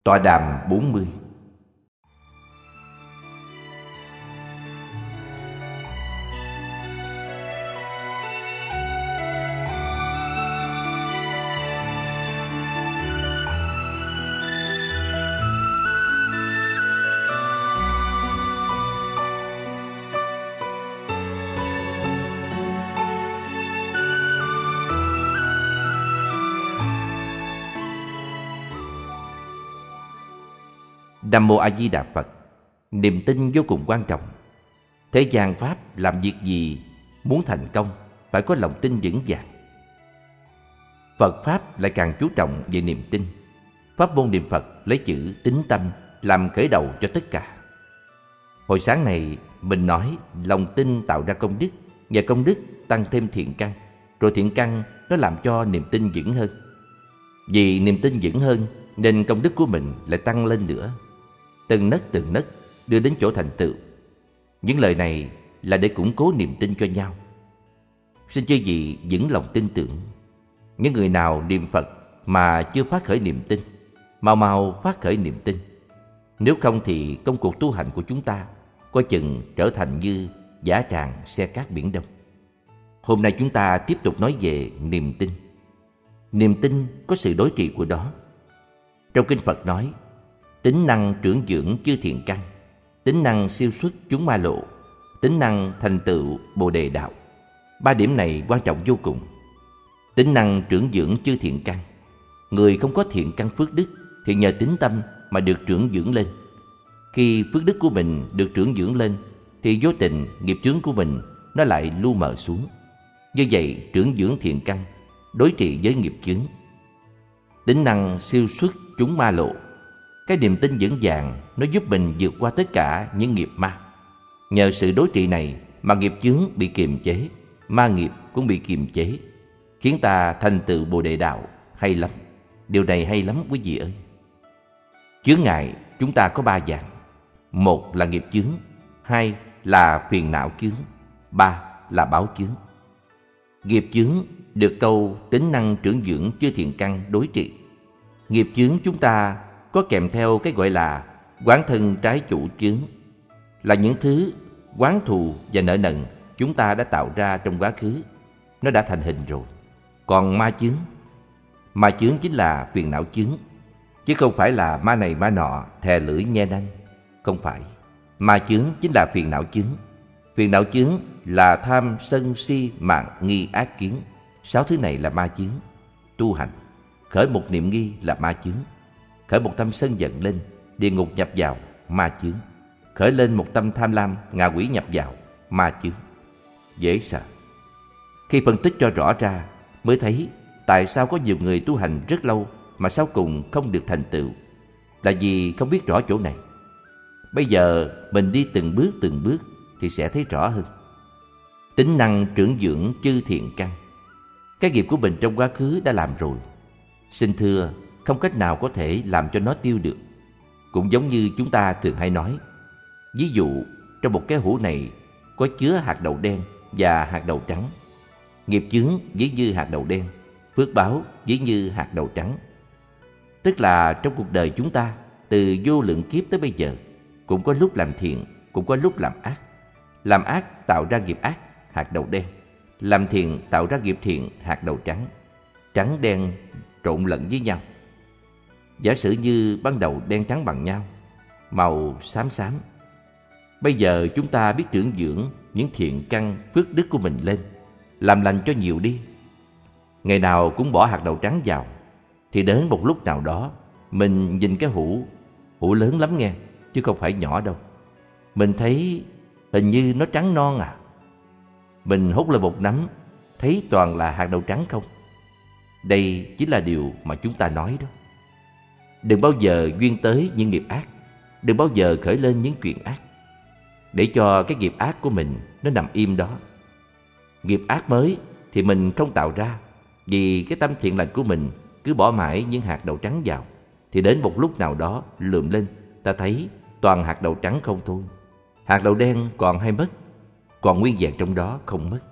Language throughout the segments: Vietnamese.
Tọa đàm 40. Nam Mô A Di Đà Phật. Niềm tin vô cùng quan trọng. Thế gian Pháp làm việc gì muốn thành công phải có lòng tin vững vàng. Phật Pháp lại càng chú trọng về niềm tin. Pháp môn niệm Phật lấy chữ tín tâm làm khởi đầu cho tất cả. Hồi sáng này mình nói lòng tin tạo ra công đức, và công đức tăng thêm thiện căn, rồi thiện căn nó làm cho niềm tin vững hơn. Vì niềm tin vững hơn nên công đức của mình lại tăng lên nữa, từng nấc đưa đến chỗ thành tựu. Những lời này là để củng cố niềm tin cho nhau. Xin chư vị vững lòng tin tưởng. Những người nào niệm Phật mà chưa phát khởi niềm tin, mau phát khởi niềm tin. Nếu không thì công cuộc tu hành của chúng ta coi chừng trở thành như dã tràng xe cát biển Đông. Hôm nay chúng ta tiếp tục nói về niềm tin. Niềm tin có sự đối trị của nó. Trong Kinh Phật nói, tính năng trưởng dưỡng chư thiện căn, tính năng siêu xuất chúng ma lộ, tính năng thành tựu Bồ Đề đạo. Ba điểm này quan trọng vô cùng. Tính năng trưởng dưỡng chư thiện căn. Người không có thiện căn phước đức thì nhờ tín tâm mà được trưởng dưỡng lên. Khi phước đức của mình được trưởng dưỡng lên thì vô tình nghiệp chướng của mình nó lại lu mờ xuống. Như vậy trưởng dưỡng thiện căn đối trị với nghiệp chướng. Tính năng siêu xuất chúng ma lộ. Cái niềm tin vững vàng nó giúp mình vượt qua tất cả những nghiệp ma. Nhờ sự đối trị này mà nghiệp chướng bị kiềm chế, ma nghiệp cũng bị kiềm chế, khiến ta thành tựu Bồ Đề đạo. Hay lắm, điều này hay lắm quý vị ơi. Chướng ngại chúng ta có ba dạng. Một là nghiệp chướng, hai là phiền não chướng, ba là báo chướng. Nghiệp chướng được câu tính năng trưởng dưỡng chư thiện căn đối trị. Nghiệp chướng chúng ta có kèm theo cái gọi là oán thân trái chủ chướng, là những thứ oán thù và nợ nần chúng ta đã tạo ra trong quá khứ. Nó đã thành hình rồi. Còn ma chướng chính là phiền não chướng, chứ không phải là ma này ma nọ thè lưỡi nhe nanh. Không phải. Ma chướng chính là phiền não chướng. Phiền não chướng là tham sân si mạn nghi ác kiến. 6 thứ này là ma chướng. Tu hành khởi một niệm nghi là ma chướng, khởi một tâm sân giận lên, địa ngục nhập vào, ma chướng. Khởi lên một tâm tham lam, ngạ quỷ nhập vào, ma chướng. Dễ sợ. Khi phân tích cho rõ ra mới thấy tại sao có nhiều người tu hành rất lâu mà sau cùng không được thành tựu, là vì không biết rõ chỗ này. Bây giờ mình đi từng bước thì sẽ thấy rõ hơn. Tính năng trưởng dưỡng chư thiện căn. Cái nghiệp của mình trong quá khứ đã làm rồi, xin thưa không cách nào có thể làm cho nó tiêu được. Cũng giống như chúng ta thường hay nói, ví dụ trong một cái hũ này có chứa hạt đậu đen và hạt đậu trắng. Nghiệp chướng ví như hạt đậu đen, phước báo ví như hạt đậu trắng. Tức là trong cuộc đời chúng ta, từ vô lượng kiếp tới bây giờ, cũng có lúc làm thiện, cũng có lúc làm ác. Làm ác tạo ra nghiệp ác, hạt đậu đen. Làm thiện tạo ra nghiệp thiện, hạt đậu trắng. Trắng đen trộn lẫn với nhau. Giả sử như ban đầu đen trắng bằng nhau, màu xám xám. Bây giờ chúng ta biết trưởng dưỡng những thiện căn phước đức của mình lên, làm lành cho nhiều đi. Ngày nào cũng bỏ hạt đậu trắng vào, thì đến một lúc nào đó mình nhìn cái hũ lớn lắm nghe, chứ không phải nhỏ đâu. Mình thấy hình như nó trắng non à. Mình hút lên một nắm, thấy toàn là hạt đậu trắng không. Đây chính là điều mà chúng ta nói đó. Đừng bao giờ duyên tới những nghiệp ác, đừng bao giờ khởi lên những chuyện ác, để cho cái nghiệp ác của mình nó nằm im đó. Nghiệp ác mới thì mình không tạo ra, vì cái tâm thiện lành của mình cứ bỏ mãi những hạt đậu trắng vào, thì đến một lúc nào đó lượm lên, ta thấy toàn hạt đậu trắng không thôi. Hạt đậu đen còn hay mất, còn nguyên vẹn trong đó không mất.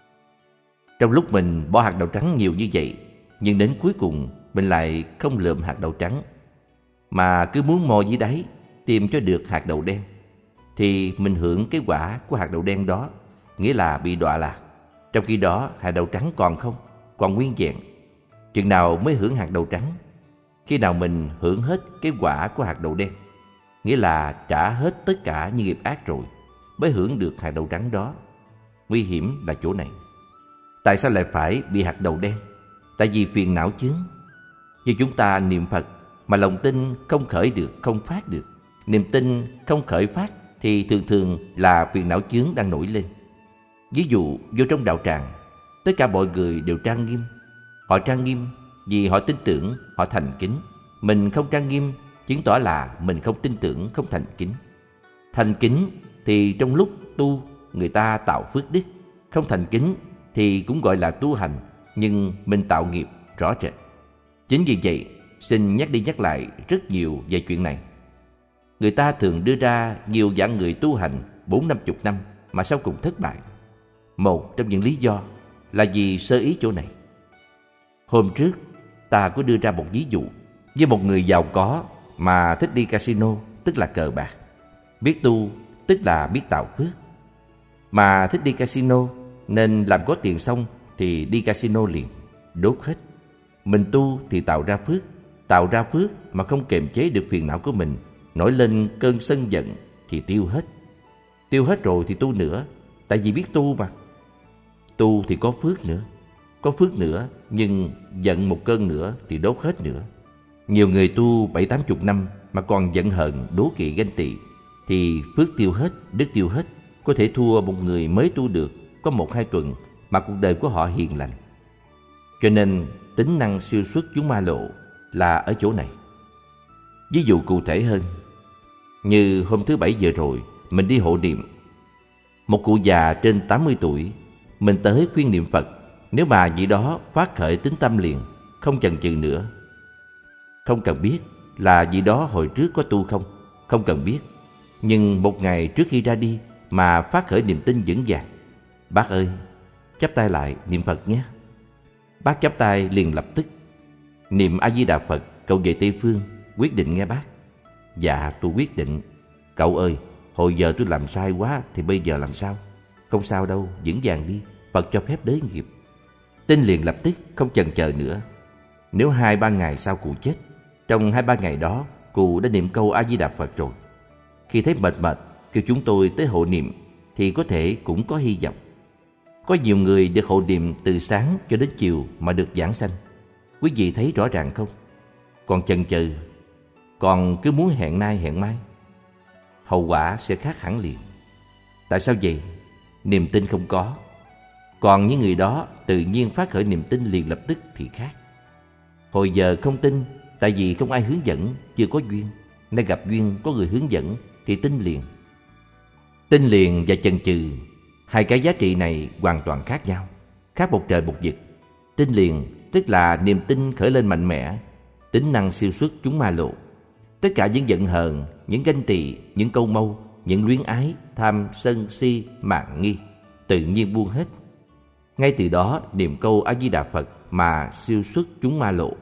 Trong lúc mình bỏ hạt đậu trắng nhiều như vậy, nhưng đến cuối cùng mình lại không lượm hạt đậu trắng. mà cứ muốn mò dưới đáy tìm cho được hạt đậu đen, thì mình hưởng cái quả của hạt đậu đen đó, nghĩa là bị đọa lạc. Trong khi đó hạt đậu trắng còn không, còn nguyên vẹn. Chừng nào mới hưởng hạt đậu trắng? Khi nào mình hưởng hết cái quả của hạt đậu đen, nghĩa là trả hết tất cả những nghiệp ác rồi, mới hưởng được hạt đậu trắng đó. Nguy hiểm là chỗ này. Tại sao lại phải bị hạt đậu đen? Tại vì phiền não chướng. Như chúng ta niệm Phật mà lòng tin không khởi được, không phát được, niềm tin không khởi phát, thì thường thường là phiền não chướng đang nổi lên. Ví dụ vô trong đạo tràng, tất cả mọi người đều trang nghiêm. Họ trang nghiêm vì họ tin tưởng, họ thành kính. Mình không trang nghiêm chứng tỏ là mình không tin tưởng, không thành kính. Thành kính thì trong lúc tu người ta tạo phước đức, không thành kính thì cũng gọi là tu hành, nhưng mình tạo nghiệp rõ rệt. Chính vì vậy, xin nhắc đi nhắc lại rất nhiều về chuyện này. Người ta thường đưa ra nhiều dạng người tu hành 40-50 năm mà sau cùng thất bại. Một trong những lý do là vì sơ ý chỗ này. Hôm trước, ta có đưa ra một ví dụ với một người giàu có mà thích đi casino, tức là cờ bạc. Biết tu, tức là biết tạo phước. Mà thích đi casino nên làm có tiền xong thì đi casino liền, đốt hết. Mình tu thì tạo ra phước mà không kiềm chế được phiền não của mình, nổi lên cơn sân giận thì tiêu hết. Tiêu hết rồi thì tu nữa, tại vì biết tu mà. Tu thì có phước nữa, nhưng giận một cơn nữa thì đốt hết nữa. Nhiều người tu 70-80 năm mà còn giận hờn, đố kỵ, ganh tị, thì phước tiêu hết, đức tiêu hết. Có thể thua một người mới tu được có 1-2 tuần mà cuộc đời của họ hiền lành. Cho nên tính năng siêu xuất chúng ma lộ là ở chỗ này. Ví dụ cụ thể hơn, như hôm thứ Bảy vừa rồi mình đi hộ niệm. Một cụ già trên 80 tuổi, mình tới khuyên niệm Phật. Nếu mà vị đó phát khởi tín tâm liền, không chần chừ nữa. Không cần biết là vị đó hồi trước có tu không, không cần biết. Nhưng một ngày trước khi ra đi mà phát khởi niềm tin vững vàng. Bác ơi, chắp tay lại niệm Phật nhé. Bác chắp tay liền lập tức niệm A Di Đà Phật, cậu về Tây Phương, quyết định nghe bác. Dạ tôi quyết định. Cậu ơi, hồi giờ tôi làm sai quá thì bây giờ làm sao? Không sao đâu, vững vàng đi, Phật cho phép đới nghiệp. Tin liền lập tức, không chần chờ nữa. Nếu 2-3 ngày sau cụ chết, trong 2-3 ngày đó cụ đã niệm câu A Di Đà Phật rồi. Khi thấy mệt kêu chúng tôi tới hộ niệm thì có thể cũng có hy vọng. Có nhiều người được hộ niệm từ sáng cho đến chiều mà được giảng sanh. Quý vị thấy rõ ràng không? Còn chần chừ, còn cứ muốn hẹn nay hẹn mai, hậu quả sẽ khác hẳn liền. Tại sao vậy? Niềm tin không có. Còn những người đó tự nhiên phát khởi niềm tin liền lập tức thì khác. Hồi giờ không tin, tại vì không ai hướng dẫn, chưa có duyên. Nay gặp duyên có người hướng dẫn thì tin liền. Tin liền và chần chừ, hai cái giá trị này hoàn toàn khác nhau, khác một trời một vực. Tin liền tức là niềm tin khởi lên mạnh mẽ, tính năng siêu xuất chúng ma lộ. Tất cả những giận hờn, những ganh tị, những câu mâu, những luyến ái, tham, sân, si, mạn nghi tự nhiên buông hết. Ngay từ đó niệm câu A Di Đà Phật mà siêu xuất chúng ma lộ.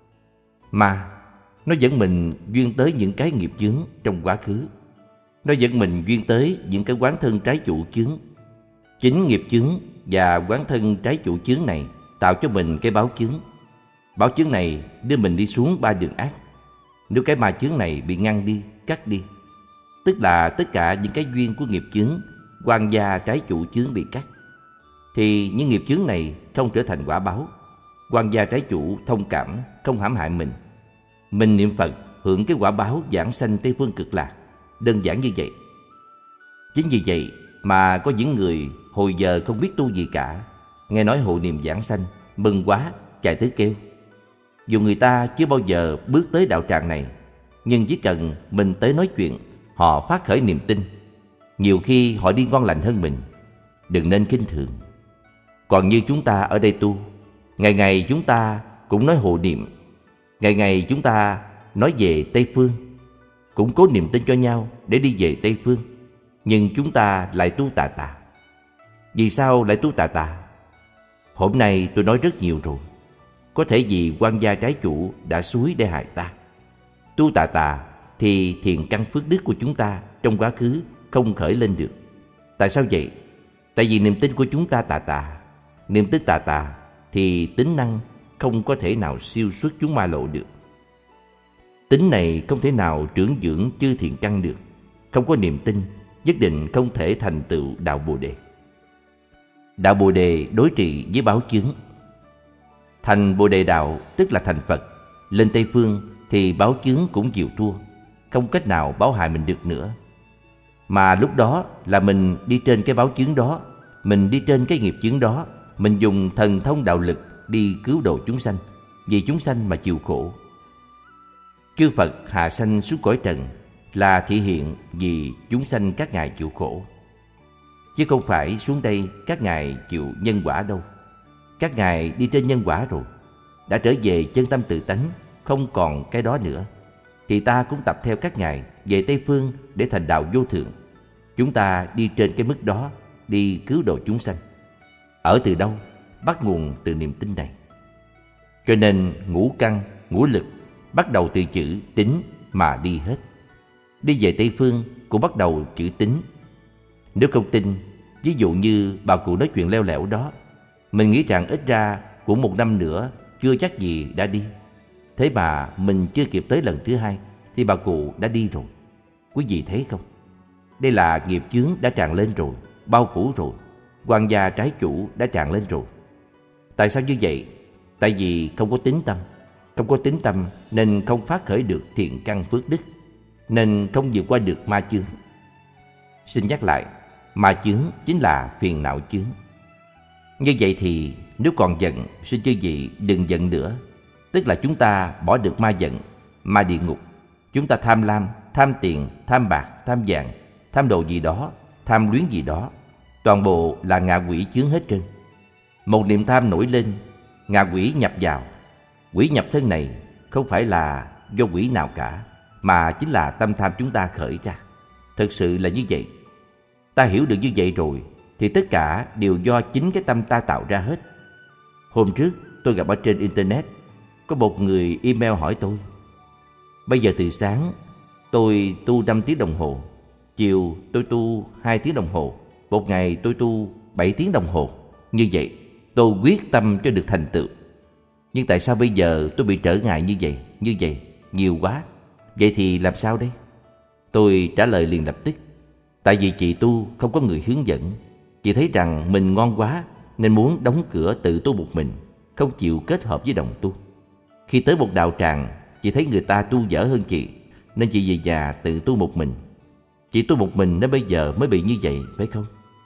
Ma, nó dẫn mình duyên tới những cái nghiệp chướng trong quá khứ. Nó dẫn mình duyên tới những cái oán thân trái chủ chướng. Chính nghiệp chướng và oán thân trái chủ chướng này tạo cho mình cái báo chướng. Báo chướng này đưa mình đi xuống 3 đường ác. Nếu cái ma chướng này bị ngăn đi, cắt đi, tức là tất cả những cái duyên của nghiệp chướng, oan gia trái chủ chướng bị cắt, thì những nghiệp chướng này không trở thành quả báo. Oan gia trái chủ thông cảm, không hãm hại mình. Mình niệm Phật hưởng cái quả báo giảng sanh Tây Phương Cực Lạc. Đơn giản như vậy. Chính vì vậy mà có những người hồi giờ không biết tu gì cả, nghe nói hộ niệm giảng sanh, mừng quá, chạy tới kêu. Dù người ta chưa bao giờ bước tới đạo tràng này, nhưng chỉ cần mình tới nói chuyện, họ phát khởi niềm tin. Nhiều khi họ đi ngon lành hơn mình. Đừng nên khinh thường. Còn như chúng ta ở đây tu, ngày ngày chúng ta cũng nói hộ niệm, ngày ngày chúng ta nói về Tây Phương, củng cố niềm tin cho nhau để đi về Tây Phương. Nhưng chúng ta lại tu tà tà. Vì sao lại tu tà tà? Hôm nay tôi nói rất nhiều rồi. Có thể vì oan gia trái chủ đã xúi để hại ta. tu tà tà thì thiện căn phước đức của chúng ta trong quá khứ không khởi lên được. Tại sao vậy? Tại vì niềm tin của chúng ta tà tà. Niềm tin tà tà thì tính năng không có thể nào siêu xuất chúng ma lộ được. Tính này không thể nào trưởng dưỡng chư thiện căn được. Không có niềm tin, nhất định không thể thành tựu đạo Bồ Đề. Đạo Bồ Đề đối trị với báo chướng. Thành Bồ Đề đạo tức là thành Phật. Lên Tây Phương thì báo chướng cũng chịu thua, không cách nào báo hại mình được nữa. Mà lúc đó là mình đi trên cái báo chướng đó, mình đi trên cái nghiệp chướng đó, mình dùng thần thông đạo lực đi cứu độ chúng sanh, vì chúng sanh mà chịu khổ. Chư Phật hạ sanh xuống cõi trần là thể hiện vì chúng sanh các ngài chịu khổ, chứ không phải xuống đây các ngài chịu nhân quả đâu. Các ngài đi trên nhân quả rồi, đã trở về chân tâm tự tánh, không còn cái đó nữa, thì ta cũng tập theo các ngài về Tây Phương để thành đạo vô thượng. Chúng ta đi trên cái mức đó, đi cứu độ chúng sanh. Ở từ đâu? Bắt nguồn từ niềm tin này. Cho nên ngũ căn, ngũ lực bắt đầu từ chữ tín mà đi hết. Đi về Tây Phương cũng bắt đầu chữ tín. Nếu không tin, ví dụ như bà cụ nói chuyện leo lẻo đó, mình nghĩ rằng ít ra cũng 1 năm nữa chưa chắc gì đã đi. Thế mà mình chưa kịp tới lần thứ 2 thì bà cụ đã đi rồi. Quý vị thấy không? Đây là nghiệp chướng đã tràn lên rồi, bao phủ rồi. Quan gia trái chủ đã tràn lên rồi. Tại sao như vậy? Tại vì không có tín tâm. Không có tín tâm nên không phát khởi được thiện căn phước đức, nên không vượt qua được ma chướng. Xin nhắc lại, ma chướng chính là phiền não chướng. Như vậy thì nếu còn giận, xin chư vị đừng giận nữa. Tức là chúng ta bỏ được ma giận, ma địa ngục. Chúng ta tham lam, tham tiền, tham bạc, tham vàng, tham đồ gì đó, tham luyến gì đó, toàn bộ là ngạ quỷ chướng hết trơn. Một niệm tham nổi lên, ngạ quỷ nhập vào. Quỷ nhập thân này không phải là do quỷ nào cả, mà chính là tâm tham chúng ta khởi ra. Thực sự là như vậy. Ta hiểu được như vậy rồi thì tất cả đều do chính cái tâm ta tạo ra hết. Hôm trước tôi gặp ở trên Internet, có một người email hỏi tôi: bây giờ từ sáng tôi tu 5 tiếng đồng hồ, chiều tôi tu 2 tiếng đồng hồ, một ngày tôi tu 7 tiếng đồng hồ. Như vậy tôi quyết tâm cho được thành tựu. Nhưng tại sao bây giờ tôi bị trở ngại như vậy, nhiều quá? Vậy thì làm sao đây? Tôi trả lời liền lập tức: tại vì chị tu không có người hướng dẫn. Chị thấy rằng mình ngon quá nên muốn đóng cửa tự tu một mình, không chịu kết hợp với đồng tu. Khi tới một đạo tràng, chị thấy người ta tu dở hơn chị, nên chị về nhà tự tu một mình. Chị tu một mình nên bây giờ mới bị như vậy, phải không?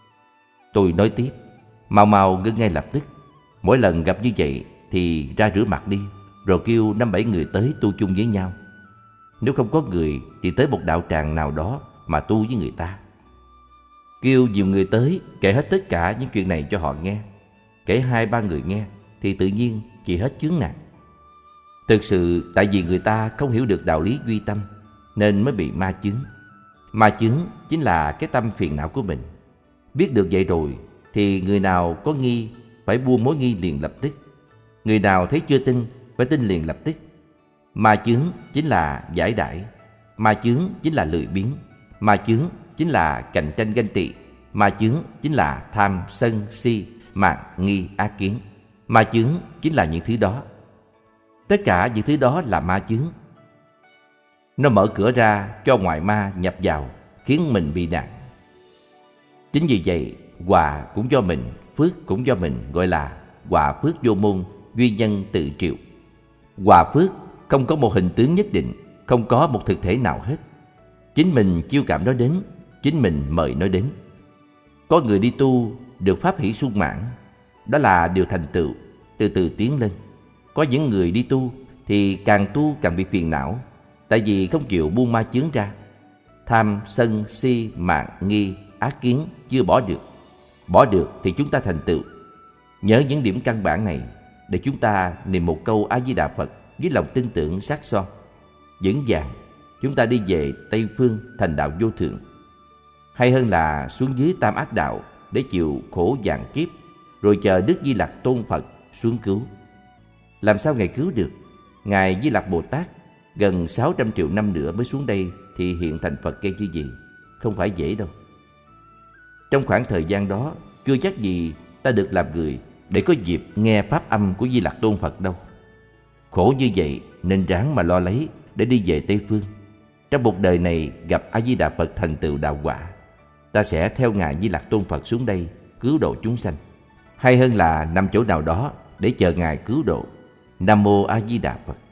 Tôi nói tiếp: mau ngưng ngay lập tức. Mỗi lần gặp như vậy thì ra rửa mặt đi, rồi kêu 5-7 người tới tu chung với nhau. Nếu không có người thì tới một đạo tràng nào đó mà tu với người ta. Kêu nhiều người tới, kể hết tất cả những chuyện này cho họ nghe. Kể 2-3 người nghe thì tự nhiên chị hết chướng nạn. Thực sự tại vì người ta không hiểu được đạo lý duy tâm nên mới bị ma chướng. Ma chướng chính là cái tâm phiền não của mình. Biết được vậy rồi thì người nào có nghi phải buông mối nghi liền lập tức. Người nào thấy chưa tin phải tin liền lập tức. Ma chướng chính là giải đãi. Ma chướng chính là lười biếng. Ma chướng chính là cạnh tranh ganh tị. Ma chướng chính là tham sân si mạn nghi ác kiến. Ma chướng chính là những thứ đó. Tất cả những thứ đó là ma chướng. Nó mở cửa ra cho ngoại ma nhập vào, khiến mình bị nạn. Chính vì vậy, hòa cũng do mình, phước cũng do mình, gọi là hòa phước vô môn, duy nhân tự triệu. Hòa phước không có một hình tướng nhất định, không có một thực thể nào hết. Chính mình chiêu cảm nó đến, chính mình mời nó đến. Có người đi tu được pháp hỷ sung mãn, đó là điều thành tựu, từ từ tiến lên. Có những người đi tu thì càng tu càng bị phiền não, tại vì không chịu buông ma chướng ra. Tham, sân, si, mạn, nghi, ác kiến chưa bỏ được. Bỏ được thì chúng ta thành tựu. Nhớ những điểm căn bản này để chúng ta niệm một câu A Di Đà Phật với lòng tin tưởng sát son, vững vàng. Chúng ta đi về Tây Phương thành đạo vô thượng. Hay hơn là xuống dưới tam ác đạo để chịu khổ vạn kiếp, rồi chờ Đức Di Lặc Tôn Phật xuống cứu. Làm sao Ngài cứu được? Ngài Di Lặc Bồ Tát gần 600 triệu năm nữa mới xuống đây thì hiện thành Phật kia chứ gì. Không phải dễ đâu. Trong khoảng thời gian đó, chưa chắc gì ta được làm người để có dịp nghe pháp âm của Di Lặc Tôn Phật đâu. Khổ như vậy nên ráng mà lo lấy để đi về Tây Phương. Trong một đời này gặp A-di-đà Phật thành tựu đạo quả, ta sẽ theo Ngài Di Lặc Tôn Phật xuống đây cứu độ chúng sanh. Hay hơn là nằm chỗ nào đó để chờ Ngài cứu độ. Nam Mô A Di Đà Phật.